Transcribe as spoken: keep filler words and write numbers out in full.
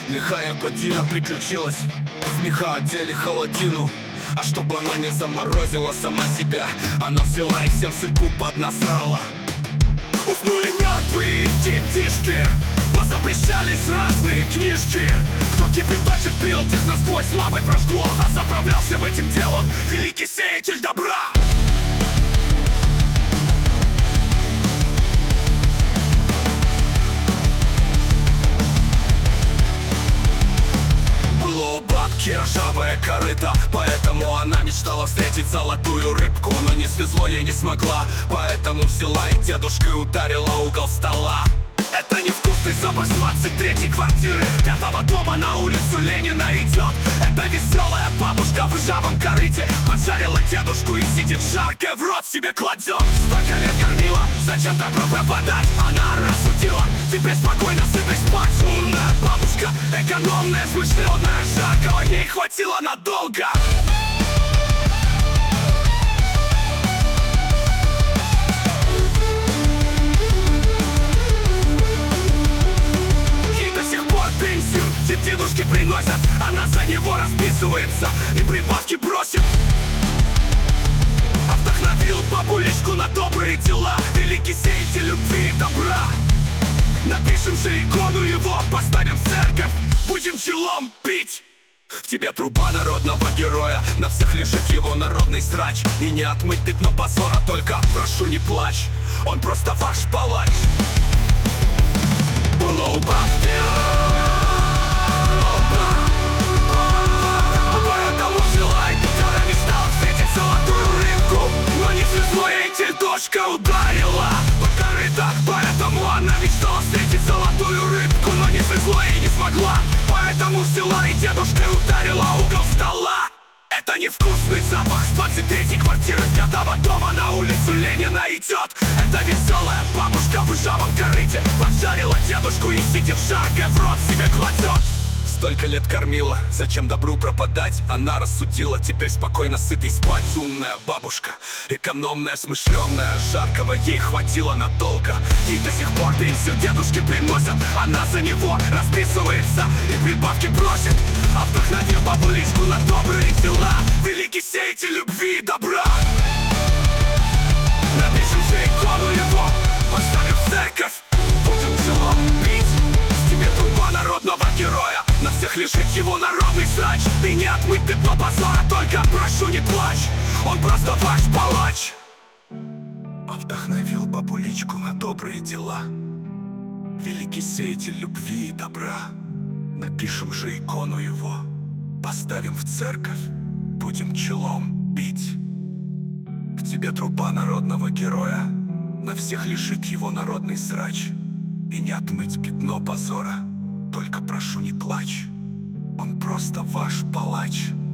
Лихая година приключилась, в меха одели холодину. А чтобы она не заморозила сама себя, она взяла и всем судьбу поднасрала. Уснули мертвые детишки, позапрещались разные книжки. Кто кипяточек пил, тех насквозь славой прожгло, а заправлялся в этим делом великий сеятель добра. Было у бабки ржавое корыто, поэтому она мечтала встретить золотую рыбку. Но не свезло, ей не смогла, поэтому взяла и дедушкой ударила угол стола. Это невкусный запах двадцать третьей квартиры пятого дома на улицу Ленина идет. Это веселая бабушка в ржавом корыте поджарила дедушку и сидит жарко в рот себе кладет. Столько лет кормила, зачем добро пропадать? Она рассудила, теперь спокойно сытой спать. Умная бабушка, экономная, смышленая, жаркого ей хватило надолго. Дедушки приносят, она за него расписывается и прибавки просит. А вдохновил бабулечку на добрые дела великий сеятель любви и добра. Напишем же икону его, поставим в церковь, будем челом бить. В тебе труба народного героя, на всех лежит его народный срач. И не отмыть пятно позора, только прошу не плачь, он просто ваш палач. Было у бабки дочка ударила по корытах, поэтому она мечтала встретить золотую рыбку. Но не свезло и не смогла, поэтому взяла и дедушкой ударила угол стола. Это невкусный запах с двадцать третьей квартиры пятого дома на улицу Ленина идет. Это веселая бабушка в ржавом корыте поджарила дедушку и сидит жарко в рот себе кладет. Столько лет кормила, зачем добру пропадать? Она рассудила, теперь спокойно сытой спать. Умная бабушка, экономная, смышленая, жаркого ей хватило надолго. И до сих пор пенсию дедушке приносят, она за него расписывается и прибавки просит. А вдохновил бабулечку на добрые дела великий сеятель любви и добра. Напишем же икону его, поставим в церковь, будем челом бить. В тебе труба народного героя, на всех лежит его народный срач. Ты не отмыть пятно позора, только прошу не плачь, он просто ваш палач. Он вдохновил бабулечку на добрые дела великий сеятель любви и добра. Напишем же икону его, поставим в церковь, будем челом бить. В тебе труба народного героя, на всех лежит его народный срач. И не отмыть пятно позора, только прошу не плачь, он просто ваш палач.